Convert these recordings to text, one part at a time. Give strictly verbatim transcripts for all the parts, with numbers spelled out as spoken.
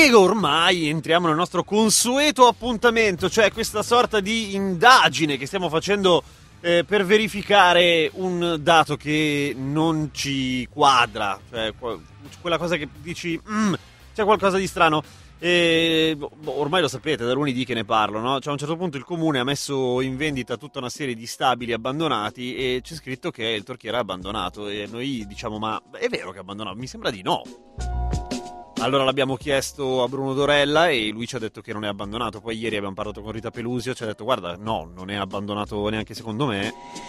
E ormai entriamo nel nostro consueto appuntamento, cioè questa sorta di indagine che stiamo facendo eh, per verificare un dato che non ci quadra, cioè quella cosa che dici mm, c'è qualcosa di strano. E boh, ormai lo sapete, da lunedì che ne parlo, no? Cioè a un certo punto il comune ha messo in vendita tutta una serie di stabili abbandonati e c'è scritto che il Torchiera è abbandonato e noi diciamo ma è vero che è abbandonato? Mi sembra di no. Allora l'abbiamo chiesto a Bruno Dorella e lui ci ha detto che non è abbandonato. Poi ieri abbiamo parlato con Rita Pelusio, ci ha detto guarda no, non è abbandonato neanche secondo me.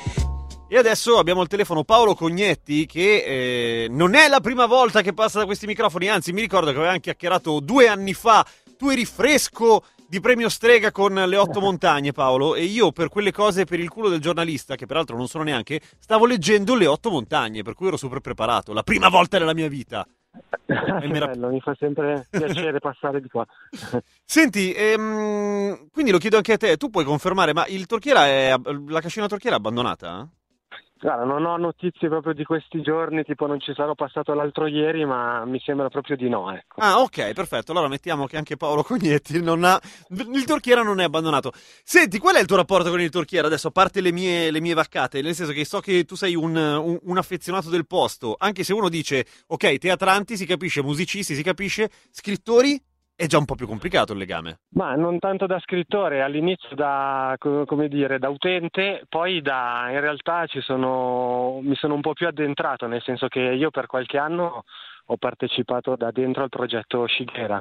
E adesso abbiamo al telefono Paolo Cognetti che eh, non è la prima volta che passa da questi microfoni, anzi mi ricordo che avevamo chiacchierato due anni fa, tu eri fresco di Premio Strega con le otto montagne Paolo e io per quelle cose per il culo del giornalista, che peraltro non sono neanche, stavo leggendo le otto montagne, per cui ero super preparato, la prima volta nella mia vita. Che mi era... bello, mi fa sempre piacere passare di qua. Senti, ehm, quindi lo chiedo anche a te, tu puoi confermare, ma il Torchiera è, la cascina Torchiera è abbandonata? Guarda, non ho notizie proprio di questi giorni, tipo non ci sarò passato l'altro ieri, ma mi sembra proprio di no, ecco. Ah, ok, perfetto, allora mettiamo che anche Paolo Cognetti non ha... il Torchiera non è abbandonato. Senti, qual è il tuo rapporto con il Torchiera adesso, a parte le mie, le mie vaccate? Nel senso che so che tu sei un, un, un affezionato del posto, anche se uno dice, ok, teatranti si capisce, musicisti si capisce, scrittori è già un po' più complicato il legame. Ma non tanto da scrittore, all'inizio da, come dire, da utente, poi da, in realtà ci sono, mi sono un po' più addentrato, nel senso che io per qualche anno ho partecipato da dentro al progetto Shighera,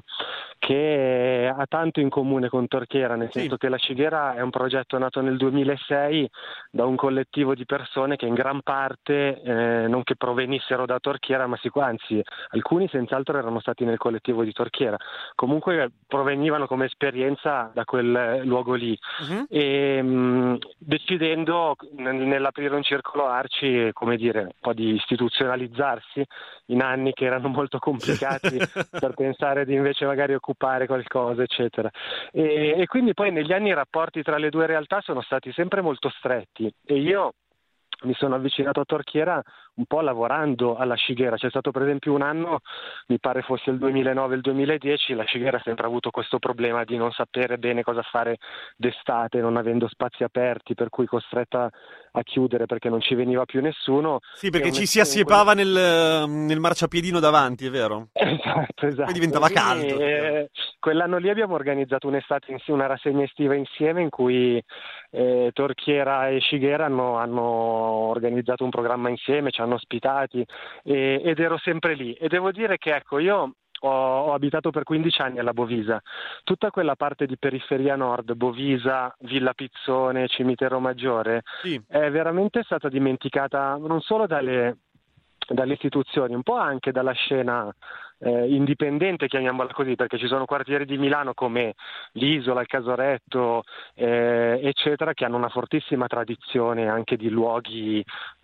che ha tanto in comune con Torchiera, nel senso sì. che la Shighera è un progetto nato nel duemilasei da un collettivo di persone che in gran parte, eh, non che provenissero da Torchiera, ma sic- anzi alcuni senz'altro erano stati nel collettivo di Torchiera, comunque provenivano come esperienza da quel luogo lì. Uh-huh. E mh, decidendo n- nell'aprire un circolo Arci, come dire, un po' di istituzionalizzarsi in anni che erano molto complicati per pensare di invece magari occupare qualcosa, eccetera. E, e quindi poi negli anni i rapporti tra le due realtà sono stati sempre molto stretti e io mi sono avvicinato a Torchiera un po' lavorando alla Shighera. C'è stato per esempio un anno, mi pare fosse il duemilanove il duemiladieci, la Shighera ha sempre avuto questo problema di non sapere bene cosa fare d'estate, non avendo spazi aperti, per cui costretta a chiudere perché non ci veniva più nessuno. Sì, perché ci si assiepava nel, nel marciapiedino davanti, è vero? Esatto, esatto. Poi diventava Quindi, caldo. Eh, quell'anno lì abbiamo organizzato un'estate insieme, una rassegna estiva insieme in cui eh, Torchiera e Shighera hanno, hanno organizzato un programma insieme, ci hanno ospitati e, ed ero sempre lì. E devo dire che ecco, io ho, ho abitato per quindici anni alla Bovisa. Tutta quella parte di periferia nord, Bovisa, Villa Pizzone, Cimitero Maggiore, sì. È veramente stata dimenticata non solo dalle, dalle istituzioni, un po' anche dalla scena eh, indipendente, chiamiamola così, perché ci sono quartieri di Milano come l'Isola, il Casoretto, eh, eccetera, che hanno una fortissima tradizione anche di luoghi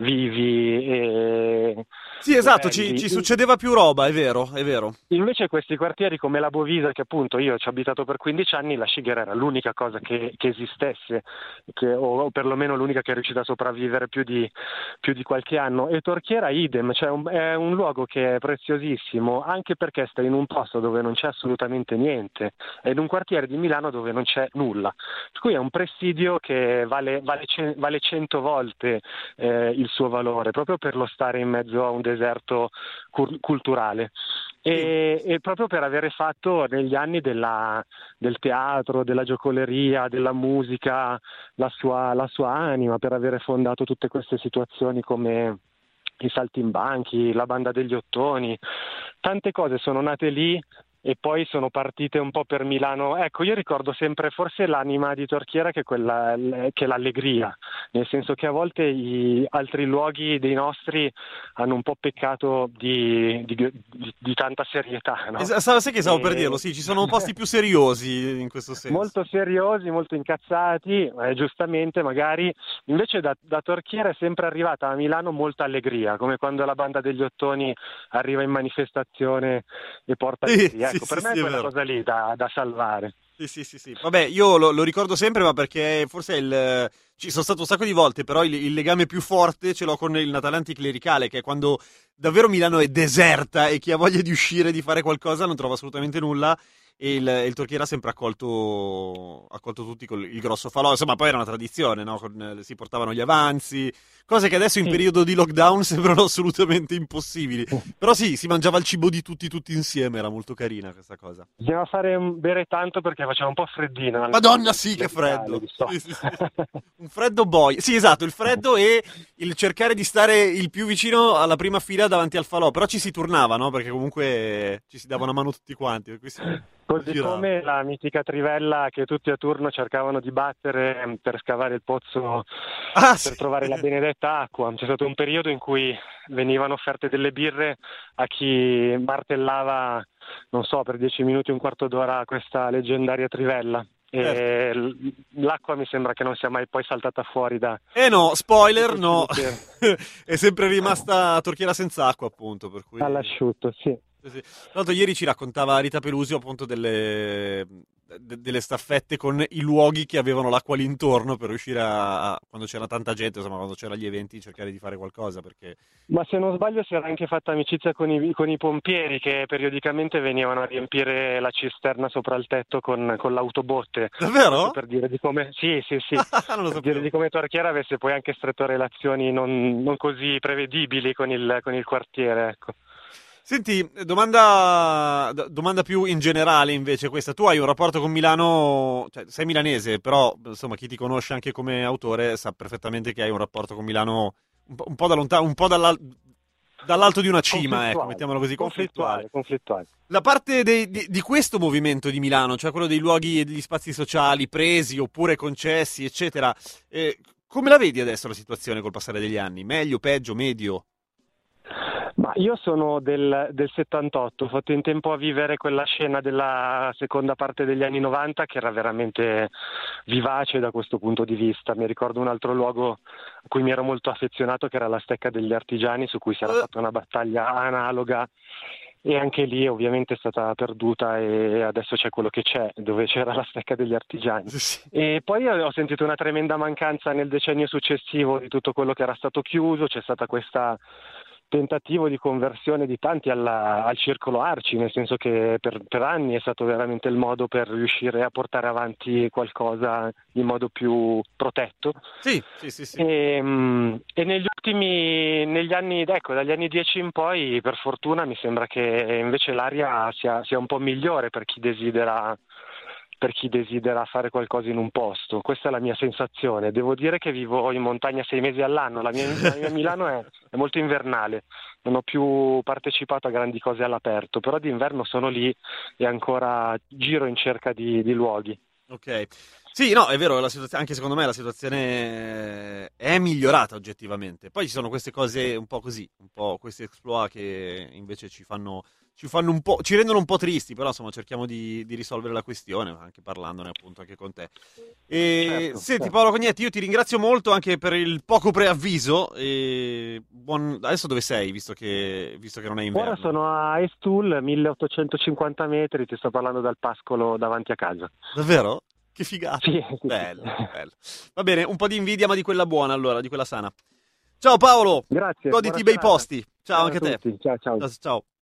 vivi e sì, esatto, ci, ci succedeva più roba, è vero, è vero. Invece questi quartieri come la Bovisa, che appunto io ci ho abitato per quindici anni, la Shighera era l'unica cosa che, che esistesse, che, o, o perlomeno l'unica che è riuscita a sopravvivere più di, più di qualche anno. E Torchiera idem, cioè un, è un luogo che è preziosissimo, anche perché sta in un posto dove non c'è assolutamente niente, è in un quartiere di Milano dove non c'è nulla. Per cui è un presidio che vale, vale, vale cento volte eh, il suo valore, proprio per lo stare in mezzo a un deserto culturale e, e proprio per avere fatto negli anni della, del teatro, della giocoleria, della musica la sua, la sua anima, per avere fondato tutte queste situazioni come i Saltimbanchi, la Banda degli Ottoni, tante cose sono nate lì e poi sono partite un po' per Milano. Ecco, io ricordo sempre forse l'anima di Torchiera che è, quella, che è l'allegria, nel senso che a volte i altri luoghi dei nostri hanno un po' peccato di, di, di, di tanta serietà, no? Sai che stavo e... per dirlo, sì, ci sono posti più seriosi in questo senso. Molto seriosi, molto incazzati, eh, giustamente magari. Invece da, da Torchiera è sempre arrivata a Milano molta allegria, come quando la Banda degli Ottoni arriva in manifestazione e porta sì, allegria. Ecco, sì, per sì, me sì, è quella è cosa lì da, da salvare. Sì, sì, sì, sì. Vabbè, io lo, lo ricordo sempre, ma perché forse è il... Ci sono stato un sacco di volte, però il, il legame più forte ce l'ho con il Natale anticlericale, che è quando davvero Milano è deserta e chi ha voglia di uscire, di fare qualcosa, non trova assolutamente nulla. E il, il Torchiere ha sempre accolto, accolto tutti con il grosso falò. Insomma, poi era una tradizione, no? Con, eh, si portavano gli avanzi, cose che adesso in Sì. periodo di lockdown sembrano assolutamente impossibili. Però sì, si mangiava il cibo di tutti, tutti insieme, era molto carina questa cosa. Bisognava fare bere tanto perché faceva un po' freddino. Madonna, sì, che freddo! Sì, sì, sì. Un freddo boia. Sì, esatto, il freddo e il cercare di stare il più vicino alla prima fila davanti al falò. Però ci si turnava, no? Perché comunque ci si dava una mano tutti quanti. Per cui si Così girava. come la mitica trivella che tutti a turno cercavano di battere per scavare il pozzo, Ah, per sì. trovare la benedetta acqua. C'è stato un periodo in cui venivano offerte delle birre a chi martellava, non so, per dieci minuti, un quarto d'ora questa leggendaria trivella. Certo. E l- l'acqua mi sembra che non sia mai poi saltata fuori da... Eh no, spoiler, no. Sì. È sempre rimasta Torchiera senza acqua, appunto, per cui... All'asciutto, sì. Sì, sì. Tra l'altro ieri ci raccontava Rita Pelusio appunto delle, de- delle staffette con i luoghi che avevano l'acqua lì intorno per riuscire a, a- quando c'era tanta gente, insomma quando c'erano gli eventi, cercare di fare qualcosa perché... Ma se non sbaglio si era anche fatta amicizia con i, con i pompieri che periodicamente venivano a riempire la cisterna sopra il tetto con, con l'autobotte. Davvero? Per dire di come, sì, sì, sì, Non lo per dire sapevo. di come Torchiera avesse poi anche stretto relazioni non, non così prevedibili con il, con il quartiere, ecco. Senti, domanda, d- domanda più in generale invece questa. Tu hai un rapporto con Milano, cioè sei milanese, però insomma chi ti conosce anche come autore sa perfettamente che hai un rapporto con Milano un po', un po' da lontano, un po' dalla- dall'alto di una cima, ecco, mettiamolo così, conflittuale. conflittuale. La parte dei- di, di questo movimento di Milano, cioè quello dei luoghi e degli spazi sociali presi oppure concessi, eccetera, eh, come la vedi adesso la situazione col passare degli anni? Meglio, peggio, medio? Ma io sono del, del settantotto, ho fatto in tempo a vivere quella scena della seconda parte degli anni novanta che era veramente vivace da questo punto di vista. Mi ricordo un altro luogo a cui mi ero molto affezionato che era la Stecca degli Artigiani, su cui si era fatta una battaglia analoga e anche lì ovviamente è stata perduta e adesso c'è quello che c'è, dove c'era la Stecca degli Artigiani. Sì, sì. E poi ho sentito una tremenda mancanza nel decennio successivo di tutto quello che era stato chiuso, c'è stata questa tentativo di conversione di tanti alla- al circolo Arci, nel senso che per, per anni è stato veramente il modo per riuscire a portare avanti qualcosa in modo più protetto. Sì, sì, sì, sì. E, mm, e negli ultimi, negli anni, ecco, dagli anni dieci in poi, per fortuna, mi sembra che invece l'aria sia, sia un po' migliore per chi desidera per chi desidera fare qualcosa in un posto. Questa è la mia sensazione. Devo dire che vivo in montagna sei mesi all'anno, la mia, la mia Milano è, è molto invernale, non ho più partecipato a grandi cose all'aperto, però d'inverno sono lì e ancora giro in cerca di, di luoghi. Ok. Sì, no, è vero, la situazione, anche secondo me la situazione è migliorata oggettivamente. Poi ci sono queste cose un po' così, un po' questi exploit che invece ci fanno, ci fanno un po', ci rendono un po' tristi, però insomma cerchiamo di, di risolvere la questione, anche parlandone appunto anche con te. E, Certo, senti certo. Paolo Cognetti, io ti ringrazio molto anche per il poco preavviso. E buon... Adesso dove sei, visto che, visto che non è inverno? Ora sono a Estul, milleottocentocinquanta metri, ti sto parlando dal pascolo davanti a casa. Davvero? Che figata. Sì, sì, Bello, sì. bello. Va bene, un po' di invidia, ma di quella buona allora, di quella sana. Ciao Paolo, Grazie, goditi buona i bei serata. posti. Ciao Ciao anche a a te. tutti, ciao ciao. Ciao. ciao.